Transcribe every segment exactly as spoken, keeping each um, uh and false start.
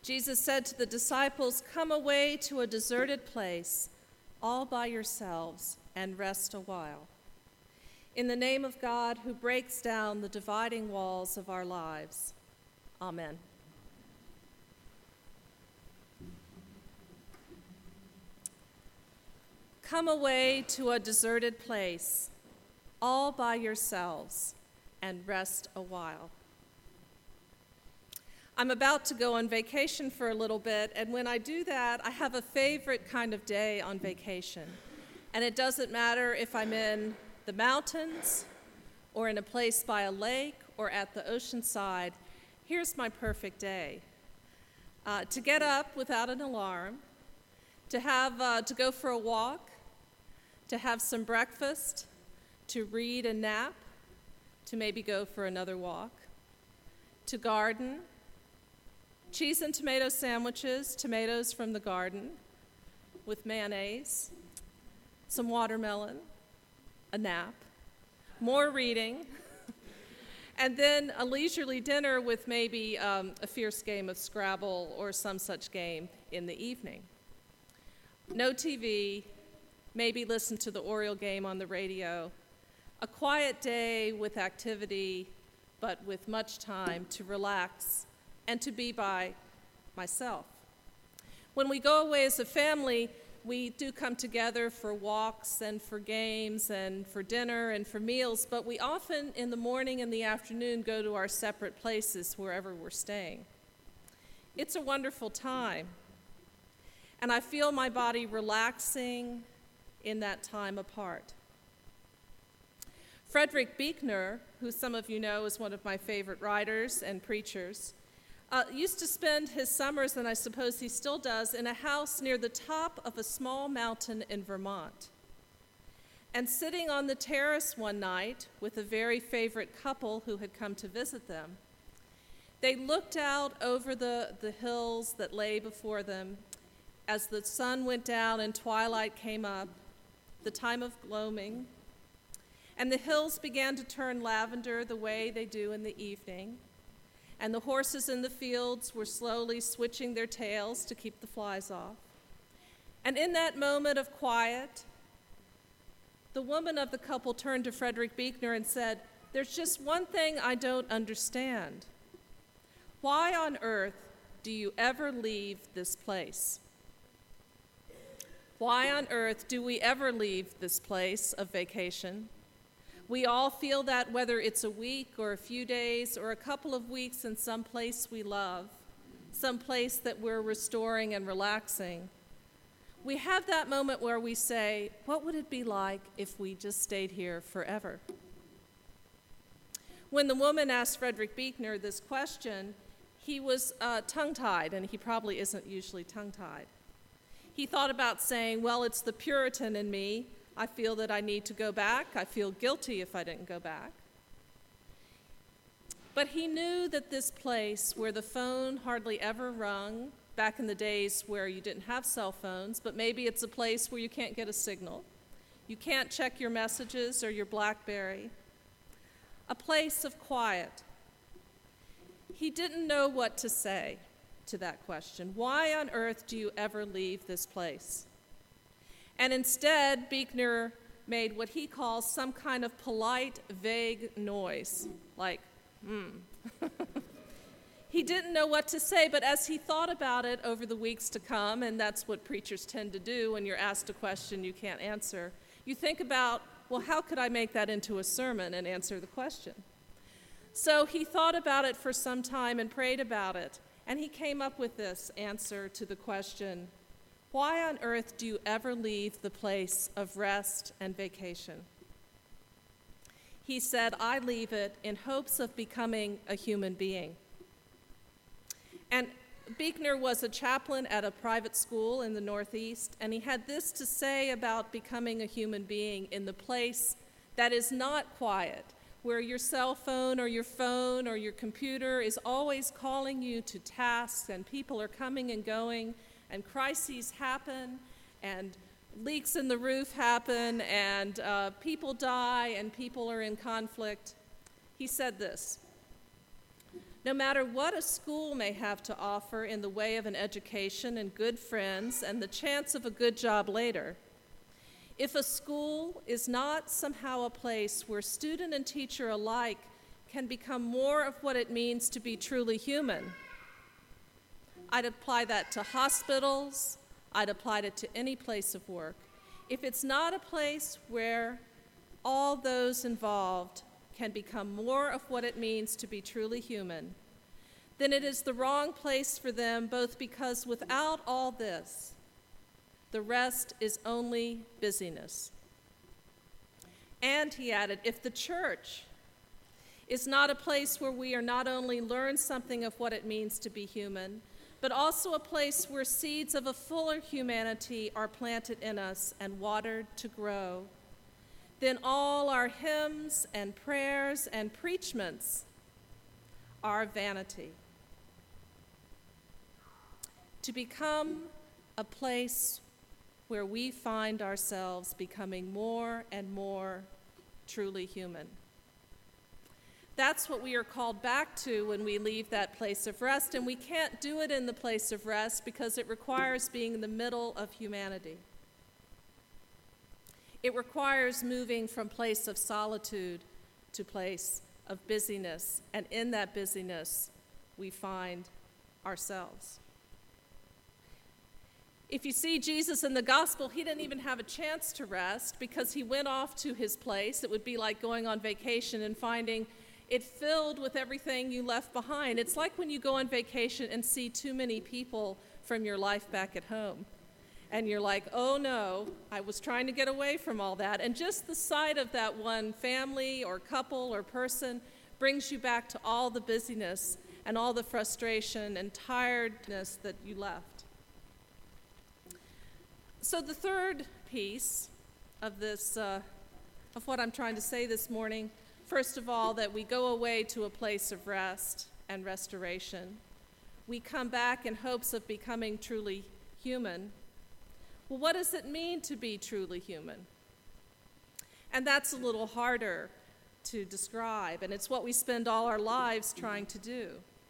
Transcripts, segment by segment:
Jesus said to the disciples, "Come away to a deserted place, all by yourselves, and rest a while." In the name of God, who breaks down the dividing walls of our lives. Amen. Come away to a deserted place, all by yourselves, and rest a while. I'm about to go on vacation for a little bit, and when I do that, I have a favorite kind of day on vacation. And it doesn't matter if I'm in the mountains, or in a place by a lake, or at the ocean side. Here's my perfect day. Uh, to get up without an alarm, to have uh, to go for a walk, to have some breakfast, to read and nap, to maybe go for another walk, to garden, cheese and tomato sandwiches, tomatoes from the garden, with mayonnaise, some watermelon, a nap, more reading, and then a leisurely dinner with maybe um, a fierce game of Scrabble or some such game in the evening. No T V, maybe listen to the Oriole game on the radio. A quiet day with activity, but with much time to relax and to be by myself. When we go away as a family, we do come together for walks and for games and for dinner and for meals, but we often in the morning and the afternoon go to our separate places wherever we're staying. It's a wonderful time, and I feel my body relaxing in that time apart. Frederick Buechner, who some of you know is one of my favorite writers and preachers, Uh, used to spend his summers, and I suppose he still does, in a house near the top of a small mountain in Vermont. And sitting on the terrace one night with a very favorite couple who had come to visit them, they looked out over the, the hills that lay before them as the sun went down and twilight came up, the time of gloaming, and the hills began to turn lavender the way they do in the evening. And the horses in the fields were slowly switching their tails to keep the flies off. And in that moment of quiet, the woman of the couple turned to Frederick Buechner and said, "There's just one thing I don't understand. Why on earth do you ever leave this place? Why on earth do we ever leave this place of vacation? We all feel that whether it's a week or a few days or a couple of weeks in some place we love, some place that we're restoring and relaxing, we have that moment where we say, what would it be like if we just stayed here forever?" When the woman asked Frederick Buechner this question, he was uh, tongue-tied, and he probably isn't usually tongue-tied. He thought about saying, well, it's the Puritan in me. I feel that I need to go back. I feel guilty if I didn't go back. But he knew that this place where the phone hardly ever rung, back in the days where you didn't have cell phones, but maybe it's a place where you can't get a signal. You can't check your messages or your BlackBerry. A place of quiet. He didn't know what to say to that question. Why on earth do you ever leave this place? And instead, Buechner made what he calls some kind of polite, vague noise, like, hmm. He didn't know what to say, but as he thought about it over the weeks to come, and that's what preachers tend to do when you're asked a question you can't answer, you think about, well, how could I make that into a sermon and answer the question? So he thought about it for some time and prayed about it, and he came up with this answer to the question, why on earth do you ever leave the place of rest and vacation? He said, I leave it in hopes of becoming a human being. And Buechner was a chaplain at a private school in the Northeast, and he had this to say about becoming a human being in the place that is not quiet, where your cell phone or your phone or your computer is always calling you to tasks, and people are coming and going, and crises happen, and leaks in the roof happen, and uh, people die, and people are in conflict. He said this, No matter what a school may have to offer in the way of an education and good friends and the chance of a good job later, if a school is not somehow a place where student and teacher alike can become more of what it means to be truly human, I'd apply that to hospitals, I'd apply it to any place of work. If it's not a place where all those involved can become more of what it means to be truly human, then it is the wrong place for them, both because without all this, the rest is only busyness. And he added, if the church is not a place where we are not only learn something of what it means to be human, but also a place where seeds of a fuller humanity are planted in us and watered to grow, then all our hymns and prayers and preachments are vanity. To become a place where we find ourselves becoming more and more truly human. That's what we are called back to when we leave that place of rest, and we can't do it in the place of rest because it requires being in the middle of humanity. It requires moving from place of solitude to place of busyness, and in that busyness, we find ourselves. If you see Jesus in the gospel, he didn't even have a chance to rest because he went off to his place. It would be like going on vacation and finding it filled with everything you left behind. It's like when you go on vacation and see too many people from your life back at home. And you're like, oh no, I was trying to get away from all that. And just the sight of that one family or couple or person brings you back to all the busyness and all the frustration and tiredness that you left. So the third piece of this, uh, of what I'm trying to say this morning, first of all, that we go away to a place of rest and restoration. We come back in hopes of becoming truly human. Well, what does it mean to be truly human? And that's a little harder to describe, and it's what we spend all our lives trying to do.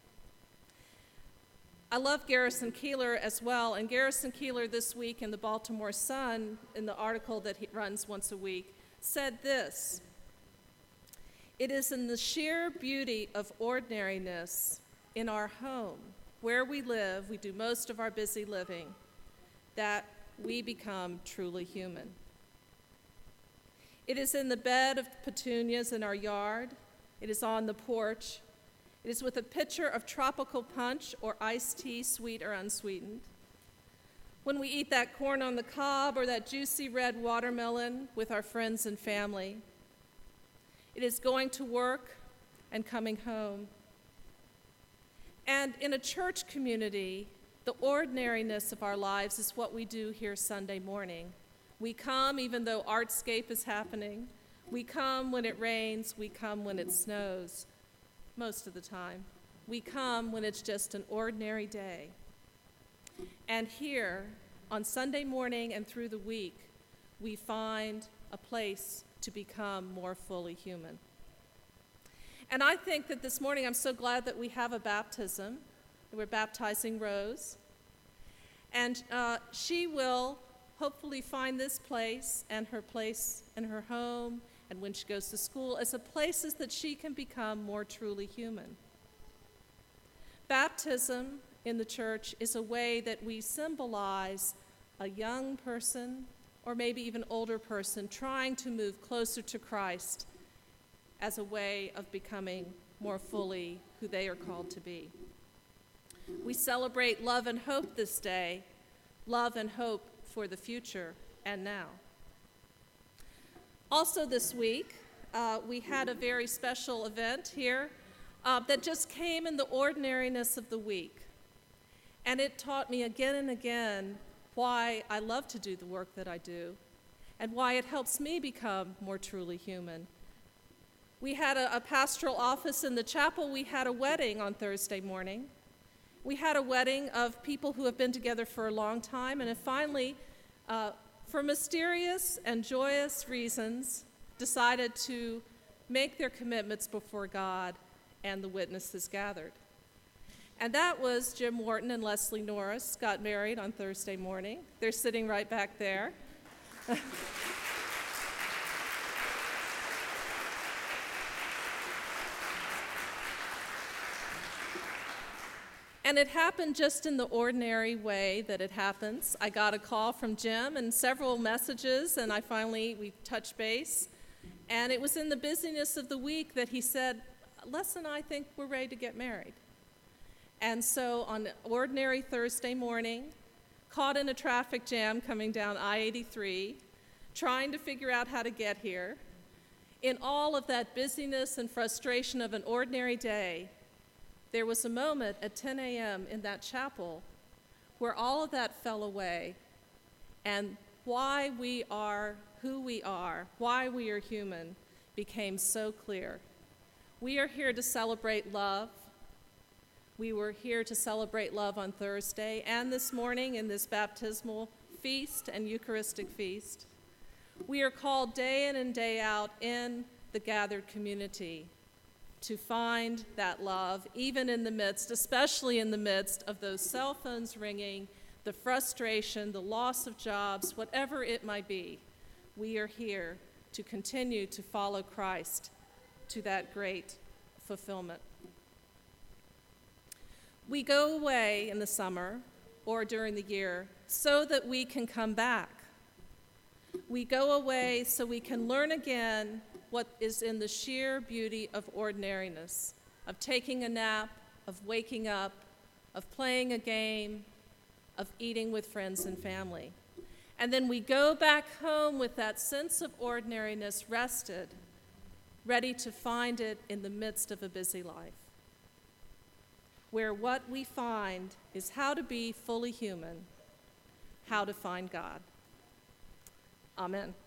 I love Garrison Keillor as well, and Garrison Keillor this week in the Baltimore Sun, in the article that he runs once a week, said this: "It is in the sheer beauty of ordinariness in our home, where we live, we do most of our busy living, that we become truly human. It is in the bed of petunias in our yard. It is on the porch. It is with a pitcher of tropical punch or iced tea, sweet or unsweetened. When we eat that corn on the cob or that juicy red watermelon with our friends and family. It is going to work and coming home. And in a church community, the ordinariness of our lives is what we do here Sunday morning. We come even though Artscape is happening. We come when it rains. We come when it snows, most of the time. We come when it's just an ordinary day. And here, on Sunday morning and through the week, we find a place to become more fully human. And I think that this morning, I'm so glad that we have a baptism. We're baptizing Rose. And uh, she will hopefully find this place and her place and her home and when she goes to school as a places that she can become more truly human. Baptism in the church is a way that we symbolize a young person or maybe even older person trying to move closer to Christ as a way of becoming more fully who they are called to be. We celebrate love and hope this day, love and hope for the future and now. Also this week, uh, we had a very special event here uh, that just came in the ordinariness of the week. And it taught me again and again why I love to do the work that I do and why it helps me become more truly human. We had a, a pastoral office in the chapel. We had a wedding on Thursday morning. We had a wedding of people who have been together for a long time and have finally, uh, for mysterious and joyous reasons, decided to make their commitments before God and the witnesses gathered. And that was Jim Wharton and Leslie Norris got married on Thursday morning. They're sitting right back there. And it happened just in the ordinary way that it happens. I got a call from Jim and several messages, and I finally, we touched base. And it was in the busyness of the week that he said, Les and I think we're ready to get married. And so on ordinary Thursday morning, caught in a traffic jam coming down I eighty-three, trying to figure out how to get here, in all of that busyness and frustration of an ordinary day, there was a moment at ten a.m. in that chapel where all of that fell away, and why we are who we are, why we are human, became so clear. We are here to celebrate love. We were here to celebrate love on Thursday and this morning in this baptismal feast and Eucharistic feast. We are called day in and day out in the gathered community to find that love, even in the midst, especially in the midst of those cell phones ringing, the frustration, the loss of jobs, whatever it might be. We are here to continue to follow Christ to that great fulfillment. We go away in the summer or during the year so that we can come back. We go away so we can learn again what is in the sheer beauty of ordinariness, of taking a nap, of waking up, of playing a game, of eating with friends and family. And then we go back home with that sense of ordinariness rested, ready to find it in the midst of a busy life, where what we find is how to be fully human, how to find God. Amen.